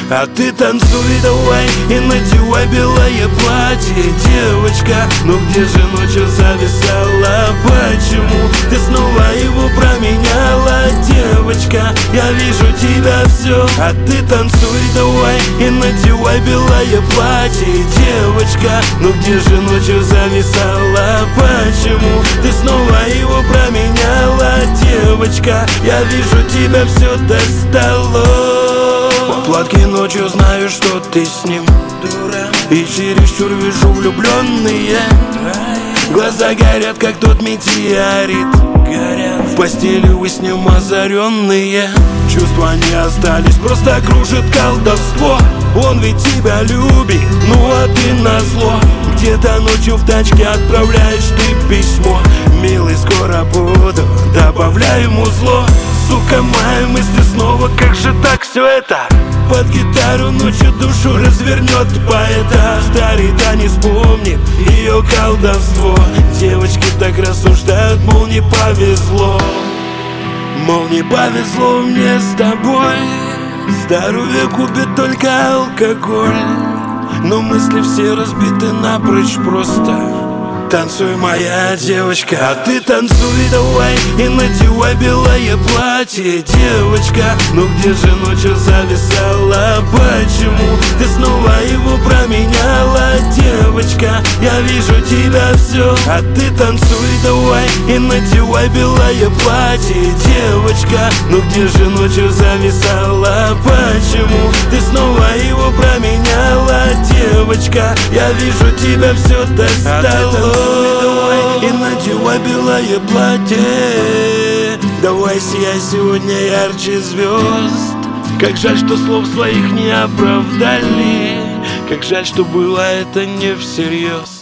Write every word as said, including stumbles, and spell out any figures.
А ты танцуй давай и надевай белое платье, девочка. Ну где же ночью зависала? Почему ты снова его променяла, девочка? Я вижу тебя все. А ты танцуй давай и надевай белое платье, девочка. Ну где же ночью зависала? Почему ты снова его променяла, девочка? Я вижу тебя все достало. По платке ночью знаю, что ты с ним, дура. И чересчур вижу влюбленные. Глаза горят, как тот метеорит. Горят. В постели вы с ним озаренные. Чувства не остались, просто кружит колдовство. Он ведь тебя любит, ну а ты назло. Где-то ночью в тачке отправляешь ты письмо: милый, скоро буду, добавляй ему зло. Сука, мои мысли снова, как же так все это? Под гитару ночью душу развернет поэта. Старый танец помнит ее колдовство. Девочки так рассуждают, мол, не повезло. Мол, не повезло мне с тобой. Здоровье купит только алкоголь. Но мысли все разбиты напрочь просто. Танцуй, моя девочка. А ты танцуй давай и надевай белое платье, девочка. Ну где же ночью зависала? Почему ты снова его променяла, девочка? Я вижу тебя все. А ты танцуй давай и надевай белое платье, девочка. Ну где же ночью зависала? Почему ты снова его променяла, девочка? Я вижу тебя все достало. И надевай белое платье. Давай сияй сегодня ярче звезд. Как жаль, что слов своих не оправдали. Как жаль, что было это не всерьез.